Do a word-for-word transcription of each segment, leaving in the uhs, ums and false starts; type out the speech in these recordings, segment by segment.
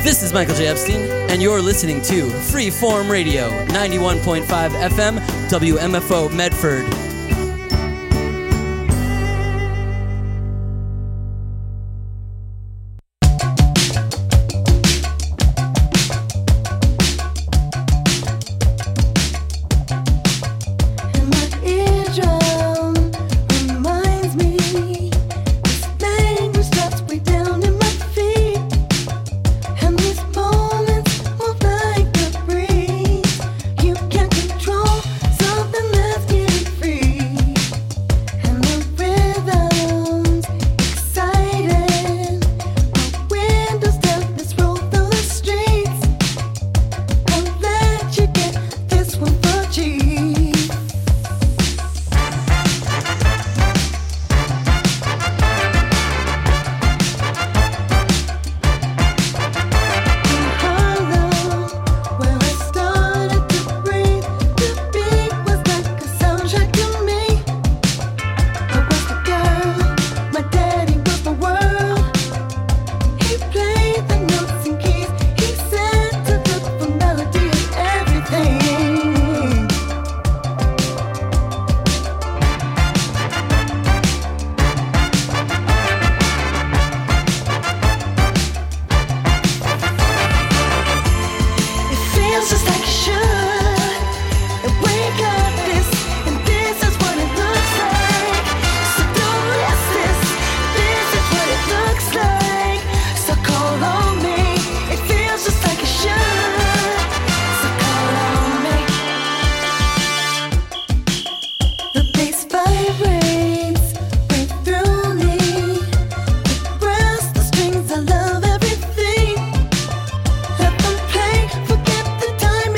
This is Michael J. Epstein, and you're listening to Freeform Radio, ninety-one point five F M, W M F O Medford. Time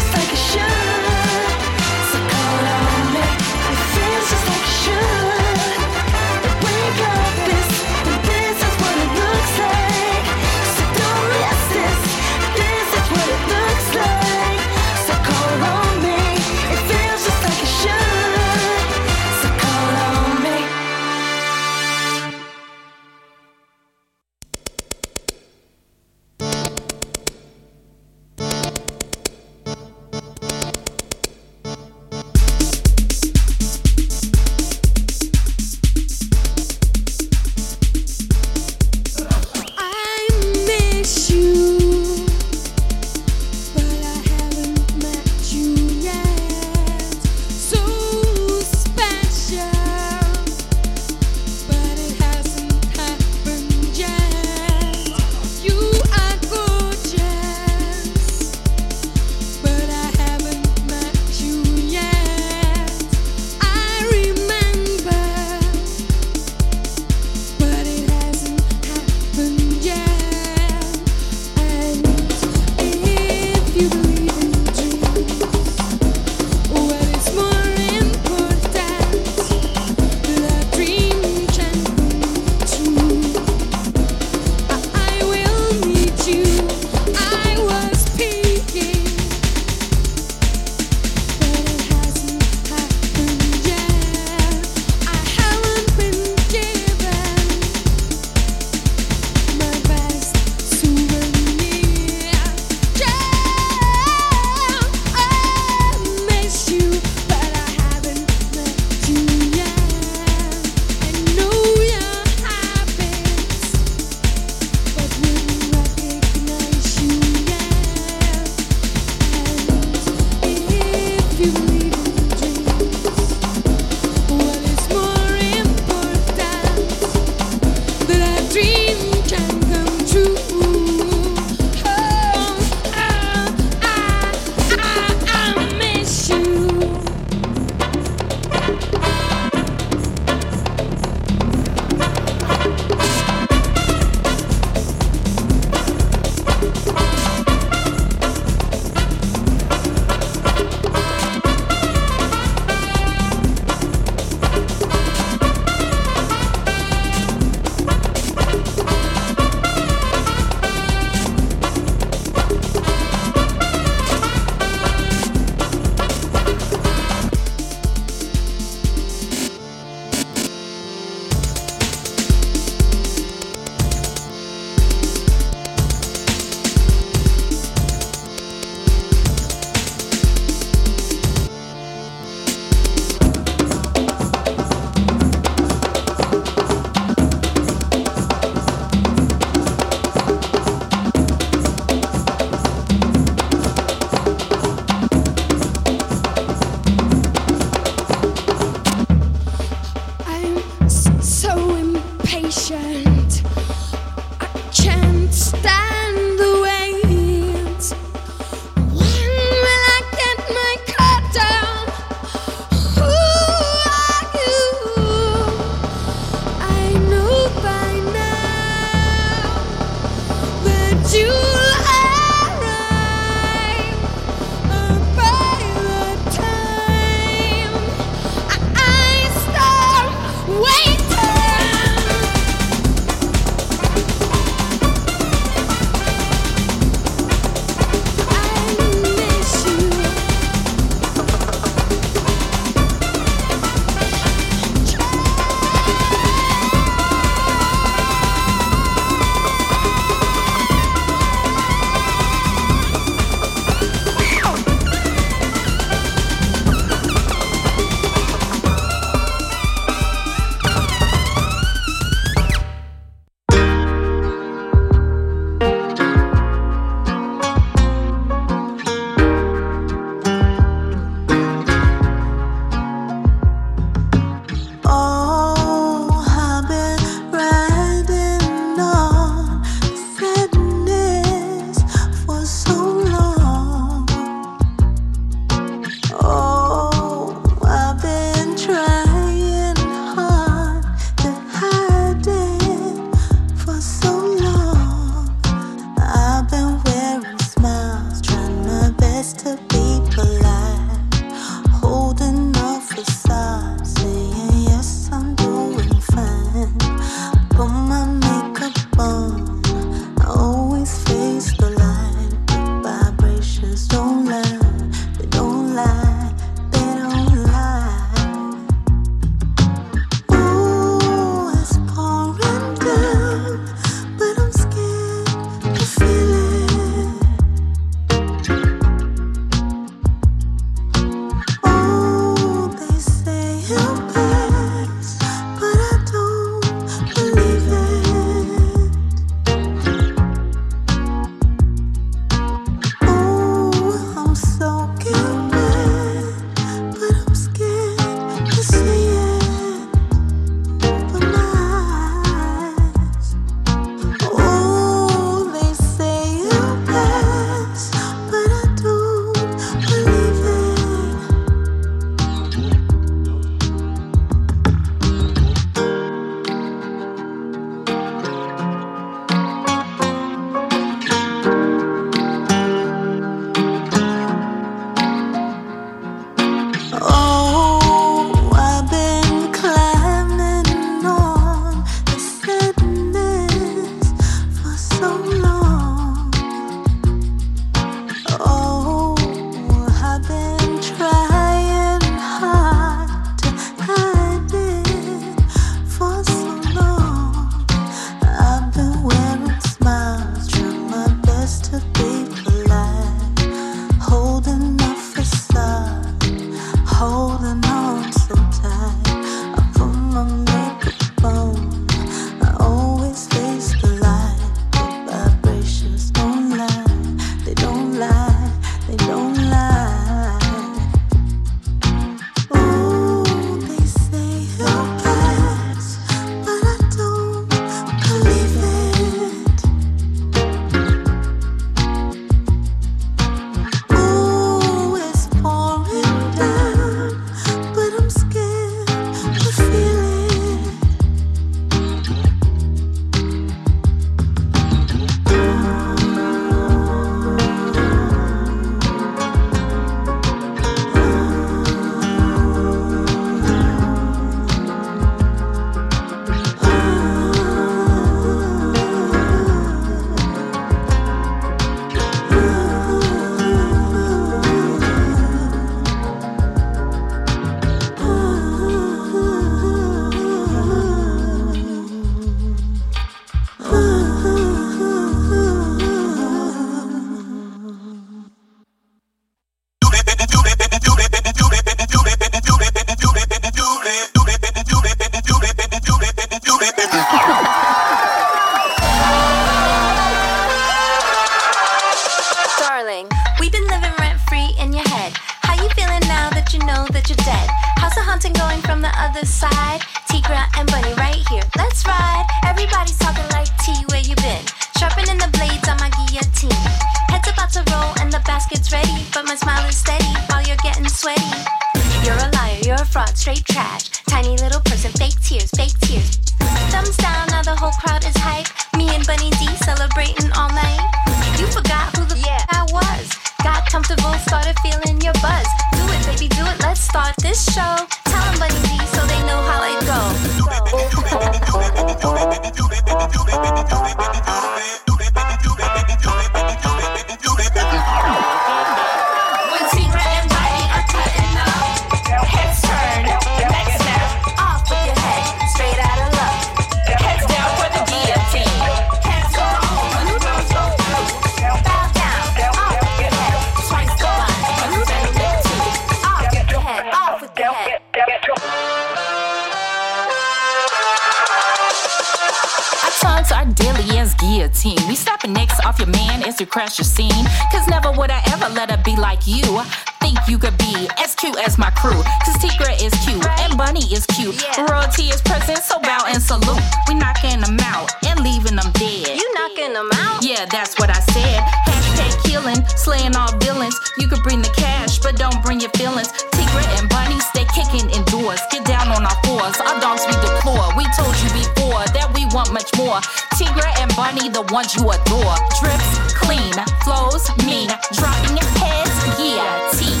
Crash your scene, cause never would I ever let her be like you. Think you could be as cute as my crew, cause Tigra is cute and Bunny is cute. Yeah. Royalty is present, so bow and salute. We knocking them out and leaving them dead. You knocking them out? Yeah, that's what I said. Hashtag killing, slaying all villains. You could bring the cash, but don't bring your feelings. Tigra and Bunny stay kicking indoors. Get down on our fours, our dogs we deplore. We told you before that we want much more. Tigra and Bunny, the ones you adore. Drips clean, flows mean, dropping your heads, yeah, teen.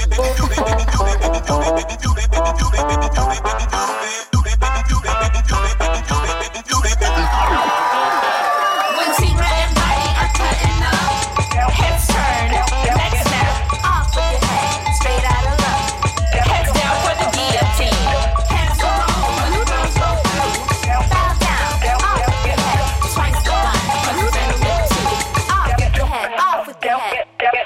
When Tigra and Bunny are cutting up, heads turn, neck snap, off with your head, straight out of love. Heads down for the guillotine. Hands go on, bow down, off with your head, twice the line, but you better live too. Off with your head, off with your head.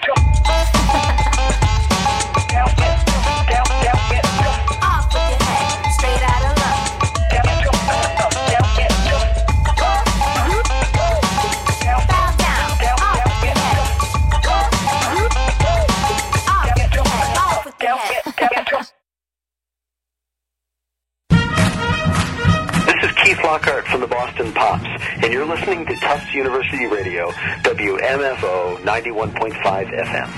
Lockhart from the Boston Pops, and you're listening to Tufts University Radio, W M F O ninety-one point five F M.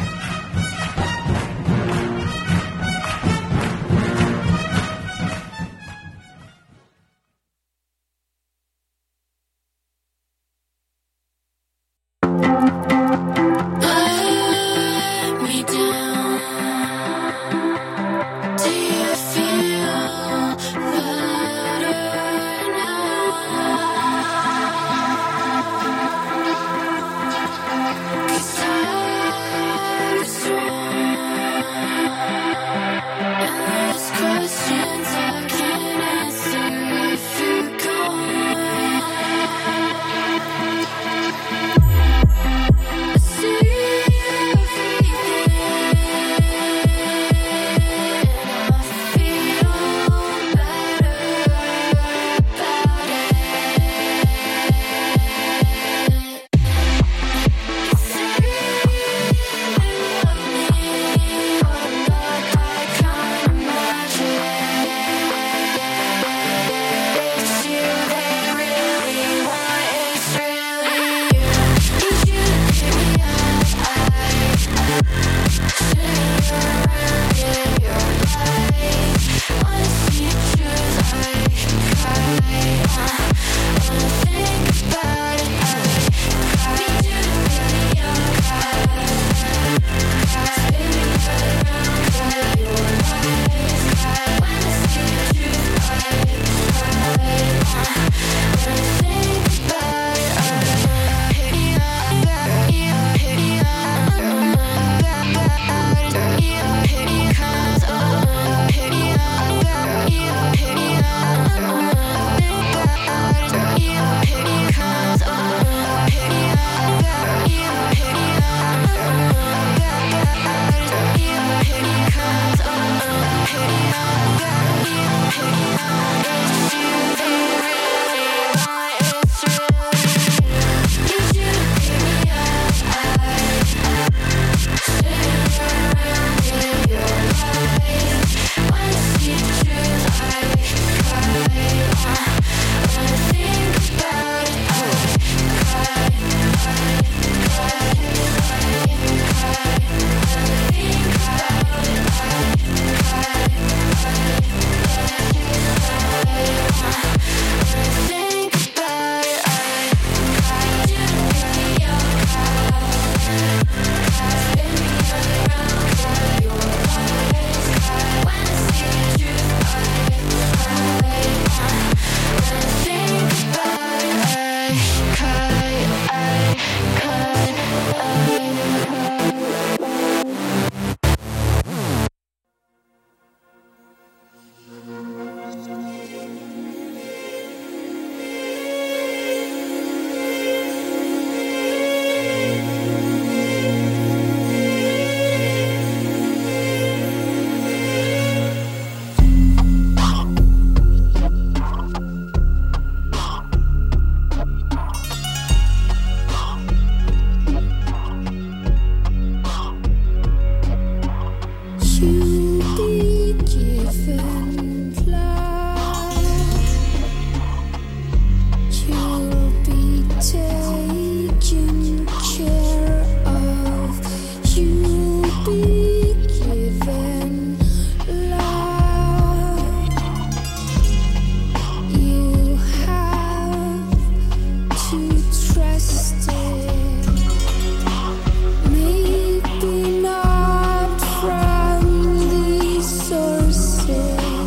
Maybe not from these sources.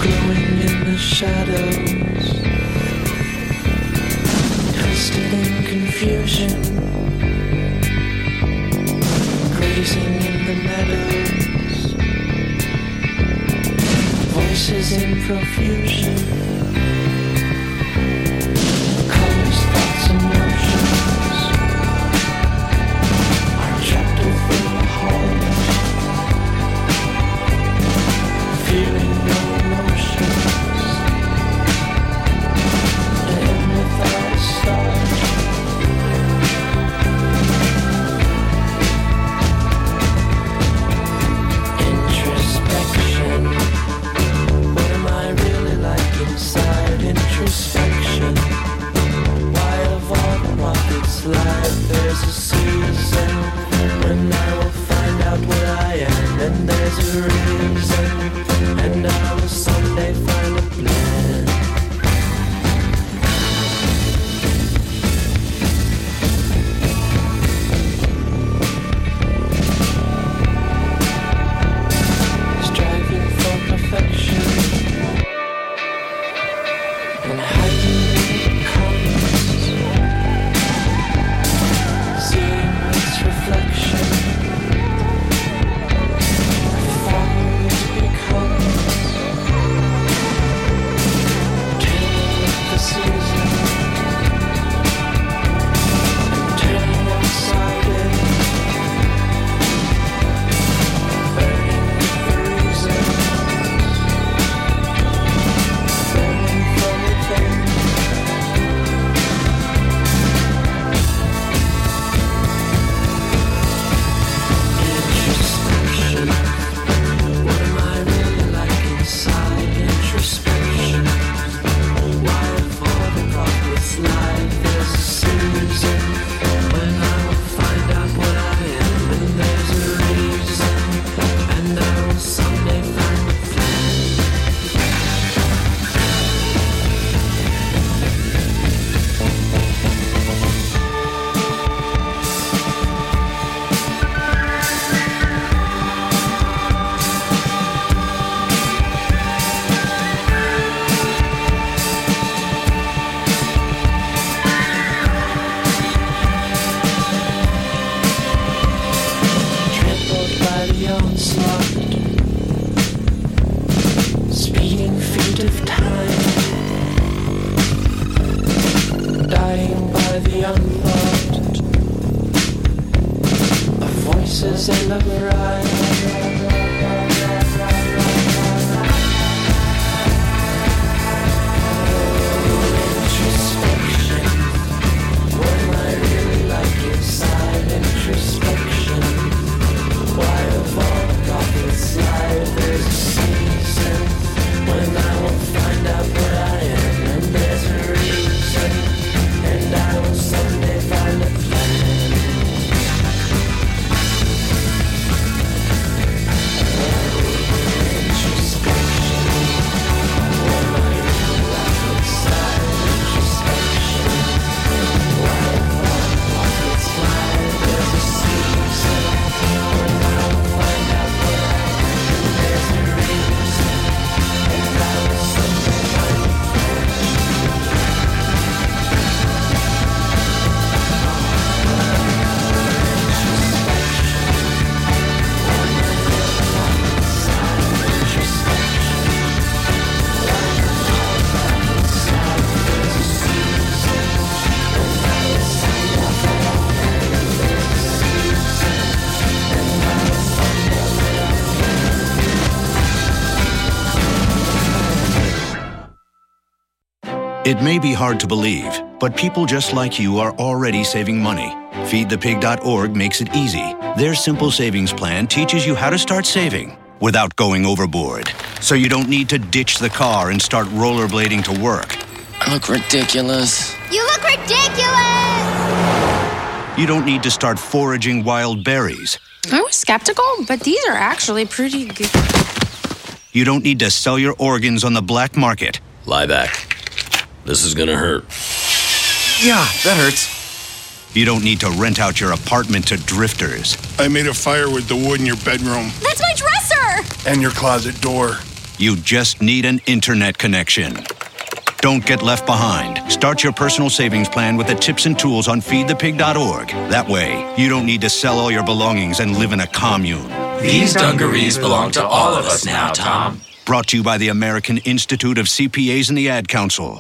glowing in the shadows, twisted in confusion, grazing in the meadows, voices in profusion, colors, thoughts, emotions are trapped within the halls, feeling no emotions, and without a start. Introspection. What am I really like inside? Introspection. Why of all the prophets life there's a season when I will find out what I am, and there's a reason, and I will someday find a plan. Striving for perfection and hiding when it comes, seeing its reflection, follow it becomes, turning with the season, and turning outside in, burning with the reason, burning from within. Introspection. What am I really like inside? Introspection. Why of all the prophets life there's a season when I will find out what I am, and there's a reason, and I will someday find a plan. Trampled by the onslaught, speeding feet of time, dying by the unthought of voices and of rhyme. Introspection. What am I really like inside? Introspection. Why of all the prophets life there's a season when I will find out what I am, and there's a reason, and I will someday find a plan. Introspection. What am I really like inside? Introspection. Why of all the prophets life there's a season when I will find out what I am, and there's a reason, and I will someday find a It may be hard to believe, but people just like you are already saving money. feed the pig dot org makes it easy. Their simple savings plan teaches you how to start saving without going overboard. So you don't need to ditch the car and start rollerblading to work. I look ridiculous. You look ridiculous! You don't need to start foraging wild berries. I was skeptical, but these are actually pretty good. You don't need to sell your organs on the black market. Lie back. This is gonna hurt. Yeah, that hurts. You don't need to rent out your apartment to drifters. I made a fire with the wood in your bedroom. That's my dresser! And your closet door. You just need an internet connection. Don't get left behind. Start your personal savings plan with the tips and tools on feed the pig dot org. That way, you don't need to sell all your belongings and live in a commune. These dungarees belong to all of us now, Tom. Brought to you by the American Institute of C P As and the Ad Council.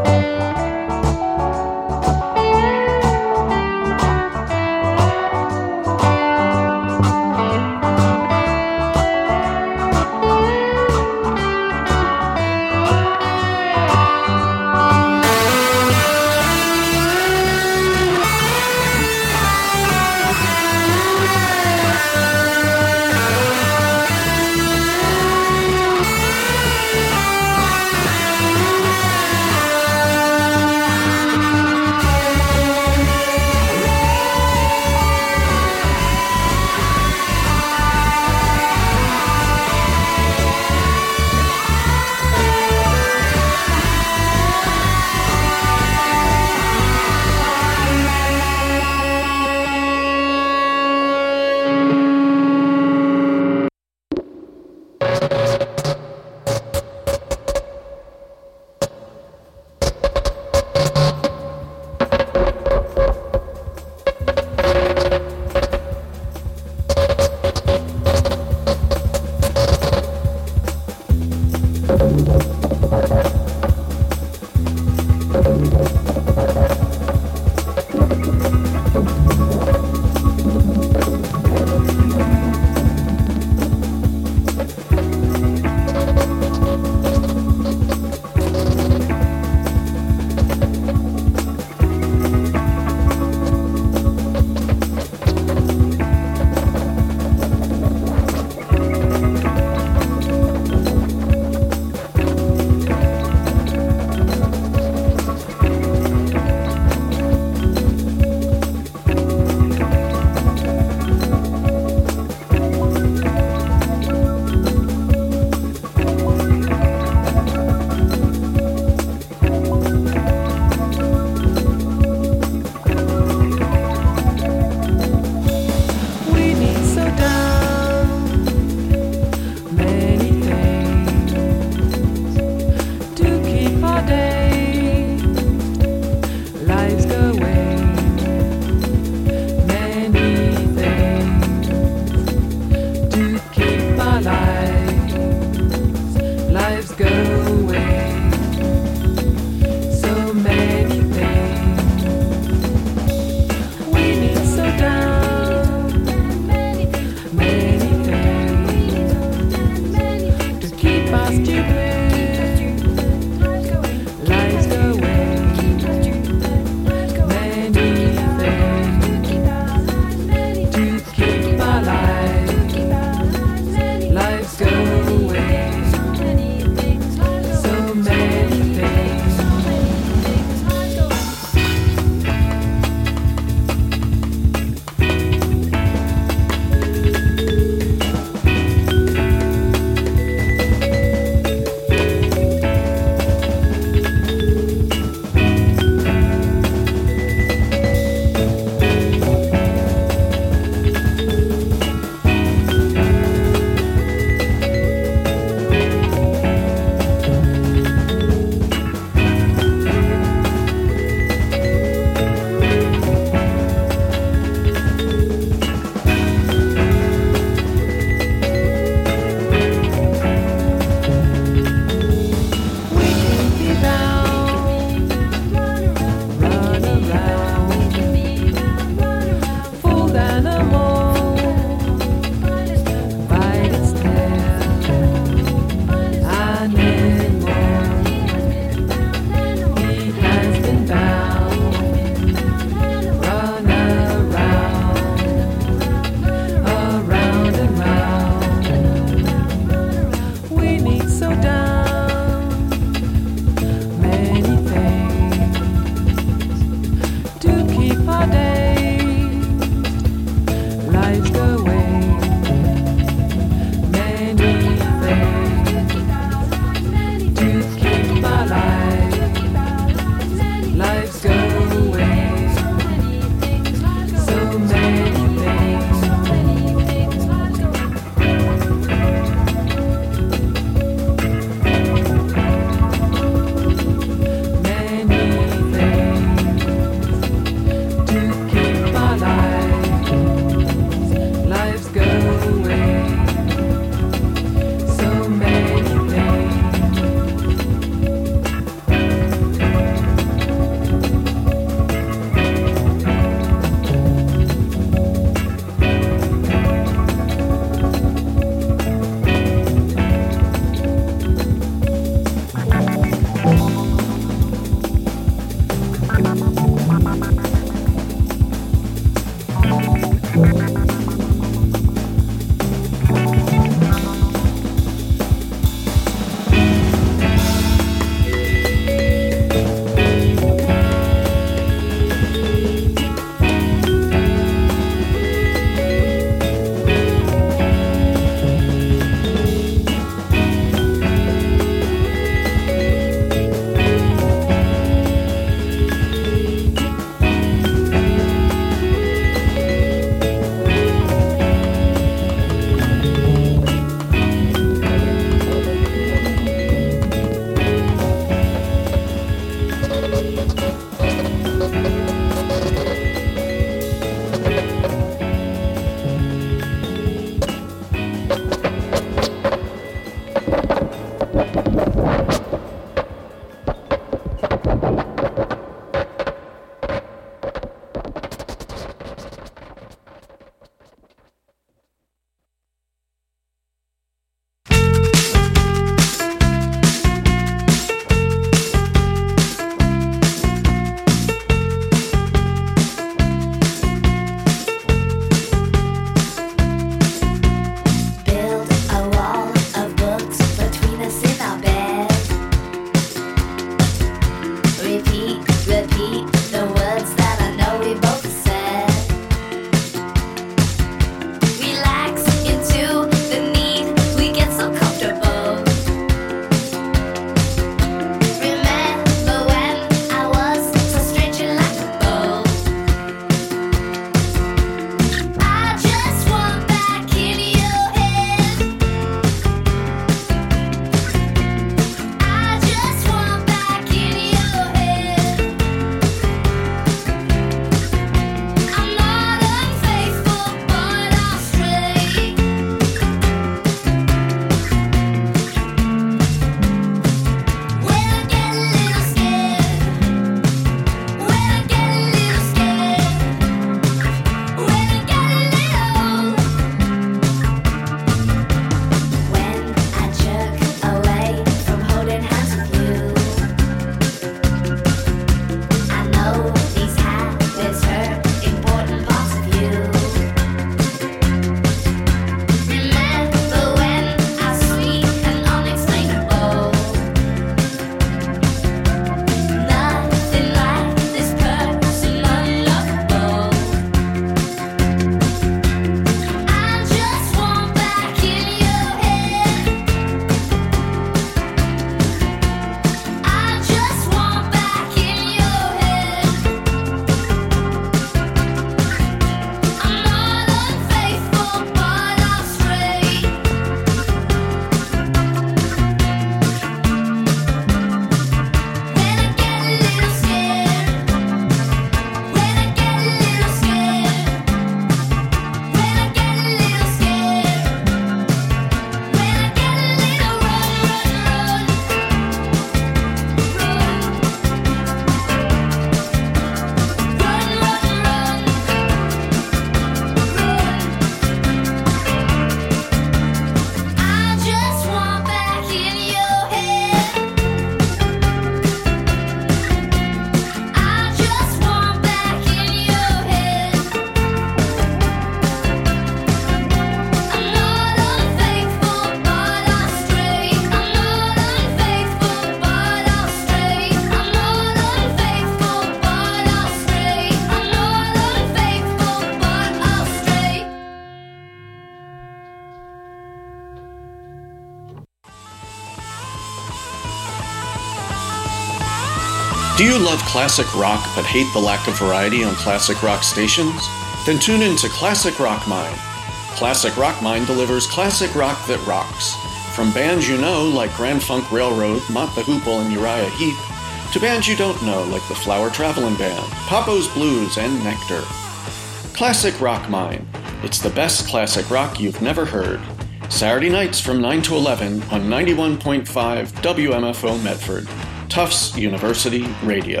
Do you love classic rock but hate the lack of variety on classic rock stations? Then tune in to Classic Rock Mine. Classic Rock Mine delivers classic rock that rocks. From bands you know like Grand Funk Railroad, Mott the Hoople, and Uriah Heep, to bands you don't know like the Flower Traveling Band, Papo's Blues, and Nectar. Classic Rock Mine. It's the best classic rock you've never heard. Saturday nights from nine to eleven on ninety-one point five W M F O Medford. Tufts University Radio.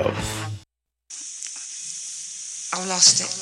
I lost it.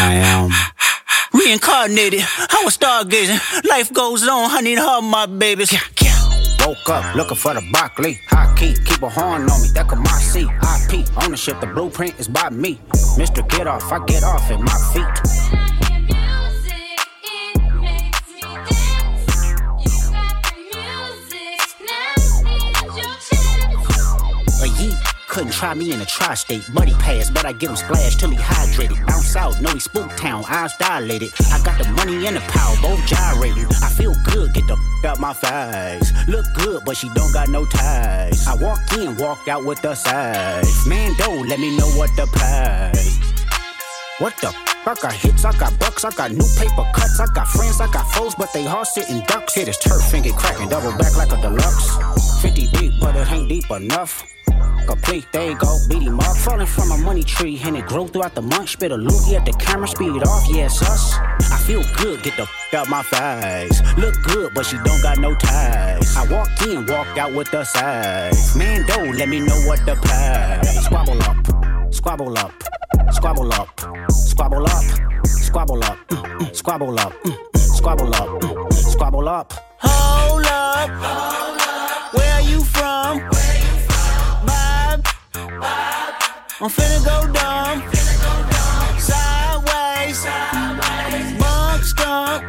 I am. Reincarnated, I was stargazing. Life goes on, I need her, my babies. Yeah, yeah. Woke up looking for the broccoli. High key, keep a horn on me, that could my seat. I P, ownership, the blueprint is by me. Mister Get Off, I get off at my feet. A yeet. Couldn't try me in a tri-state. Buddy pass, but I get him splashed till he hydrated. Bounce out, know he spook town, eyes dilated. I got the money and the power, both gyrating. I feel good, get the f*** out my face. Look good, but she don't got no ties. I walk in, walk out with the size. Man, don't let me know what the price. What the f***? I got hits, I got bucks, I got new paper cuts. I got friends, I got foes, but they all sitting ducks. Hit his turf and get cracking, double back like a deluxe. fifty deep, but it ain't deep enough. Complete, there you go, beat him up. Falling from a money tree, and it grew throughout the month. Spit a loogie at the camera, speed it off, yeah, it's us. I feel good, get the f*** out my face. Look good, but she don't got no ties. I walk in, walk out with the size. Man, don't let me know what the price. Squabble up, squabble up, squabble up, squabble up, squabble up, mm-mm. Squabble up, mm-mm. Squabble up, mm-mm. Squabble up. Hold up, hold up. Where are you from? I'm finna go dumb, sideways, bunk skunk,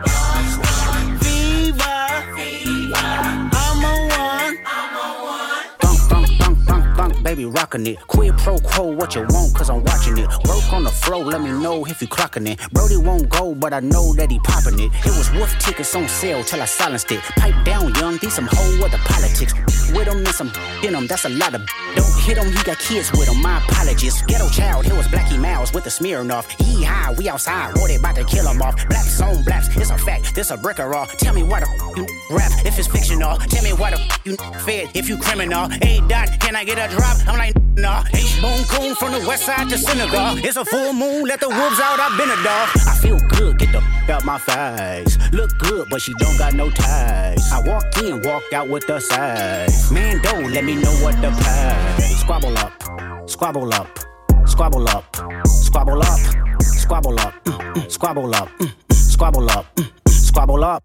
fever, I'm on one. Thunk, thunk, thunk, thunk, thunk, baby rockin' it. Quid pro quo, what you want, cause I'm watching it. Work on the flow, let me know if you clocking it. Brody won't go, but I know that he poppin' it. It was wolf tickets on sale till I silenced it. Pipe down, young, these some whole other politics. With him and some in him, that's a lot of. Don't hit him, he got kids with him, my apologies. Ghetto child, here was Blackie Mouse with the Smirnoff. He high, we outside, war they about to kill him off. Blaps on blaps, it's a fact, this a brick or raw. Tell me why the f- you rap if it's fictional. Tell me why the f- you fed if you criminal. A dot, can I get a drop? I'm like, nah. H Boom Coon from the west side to Senegal. It's a full moon, let the wolves out, I've been a dog. I feel good, get the f- out my face. Look good, but she don't got no ties. I walk in, walk out with the size. Man, don't let me know what the price. Squabble up, squabble up, squabble up, squabble up, squabble up, mm-mm. Squabble up, mm-mm. Squabble up, mm-mm. Squabble up.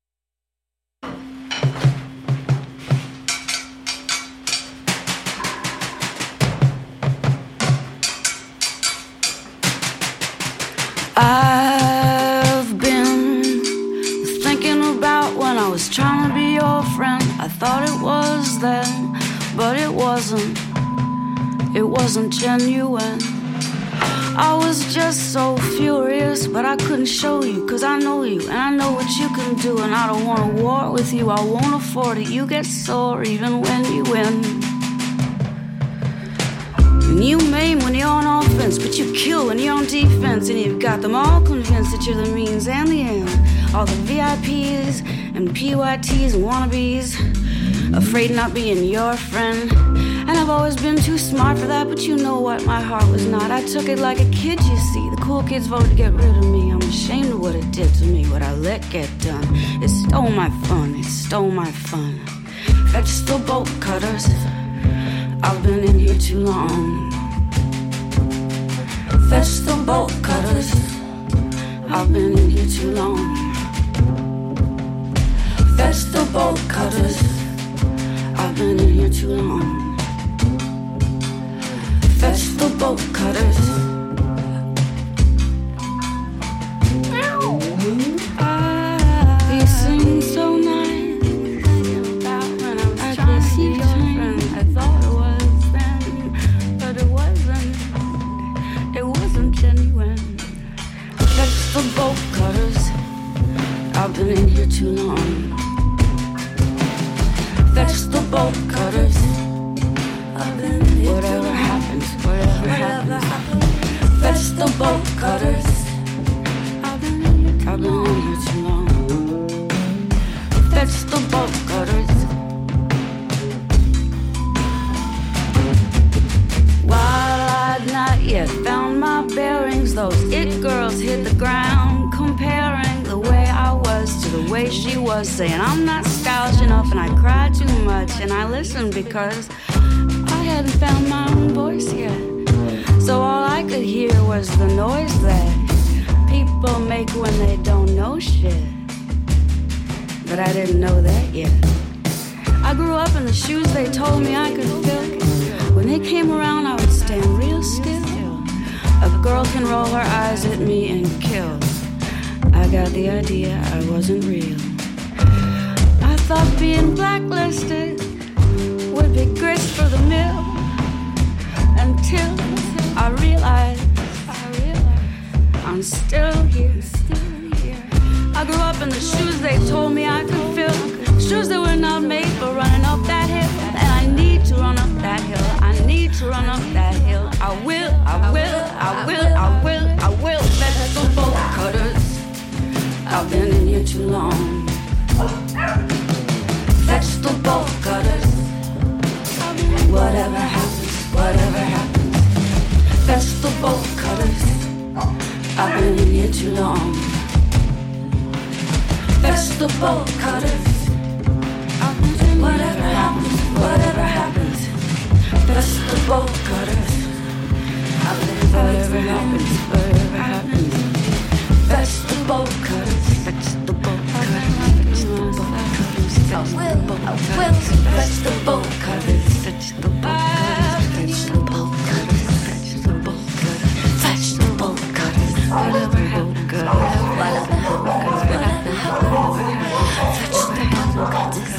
I've been thinking about when I was trying to be your friend. I thought it was then, but it wasn't. It wasn't genuine. I was just so furious, but I couldn't show you, cause I know you, and I know what you can do. And I don't want to war with you, I won't afford it. You get sore even when you win. And you maim when you're on offense, but you kill when you're on defense. And you've got them all convinced that you're the means and the end. All the V I Ps and P Y Ts and wannabes, afraid of not being your friend. And I've always been too smart for that, but you know what, my heart was not. I took it like a kid, you see. The cool kids voted to get rid of me. I'm ashamed of what it did to me, what I let get done. It stole my fun, it stole my fun. Fetch the bolt cutters, I've been in here too long. Fetch the bolt cutters, I've been in here too long. Fetch the bolt cutters, I've been in here too long. Fetch the bolt cutters. You sing so nice. I could see your friend. I thought it was then, but it wasn't. It wasn't genuine. Fetch the bolt cutters. I've been in here too long. Fetch the bolt cutters. Whatever happens, whatever happens. Fetch the bolt cutters. I've been in here too long. Fetch the bolt cutters. While I'd not yet found my bearings, those it girls hit the ground, comparing the way I was to the way she was, saying I'm not stylish enough and I cry too much, and I listened because I hadn't found my own voice yet. So all I could hear was the noise that people make when they don't know shit. But I didn't know that yet. I grew up in the shoes they told me I could fill. When they came around, I would stand real still. A girl can roll her eyes at me and kill. I got the idea I wasn't real. I thought being blacklisted would be grist for the mill. Until I realized I'm still here. I grew up in the shoes they told me I could fill. Shoes that were not made for running up that hill. And I need to run up that hill. I need to run up that hill. I will, I will, I will, I will, I will. Vegetable cutters, I've been in here too long. Vegetable cutters, whatever happens, whatever happens. Vegetable cutters, I've been in here too long. Vegetable cutters, whatever happens, whatever happens. Vegetable cutters, whatever happens, whatever happens. Vegetable cutters, vegetable cutters, vegetable cutters. I will, I will. Vegetable cutters, vegetable cutters, vegetable cutters, vegetable cutters, vegetable cutters. Whatever happens, whatever happens, whatever happens, vegetable cutters.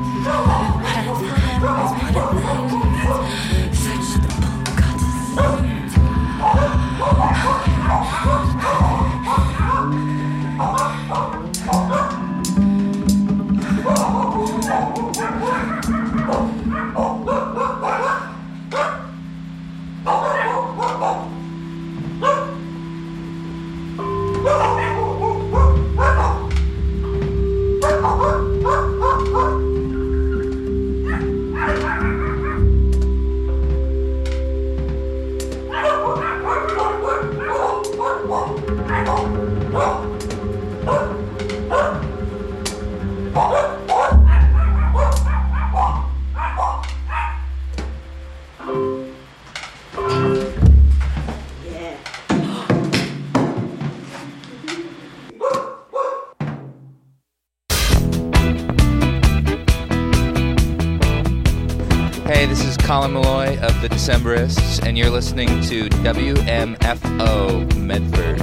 Colin Malloy of the Decemberists, and you're listening to W M F O Medford.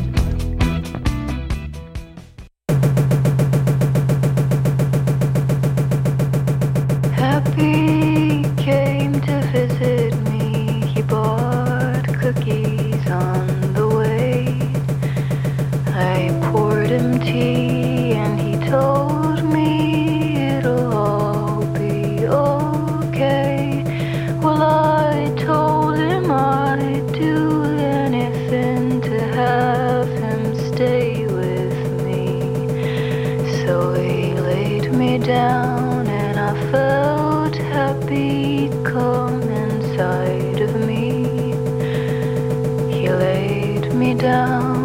Happy came to visit me. He bought cookies on the way. I poured him tea and he told me it'll all be okay. Well, I told him I'd do anything to have him stay with me. So he laid me down and I felt happy come inside of me. He laid me down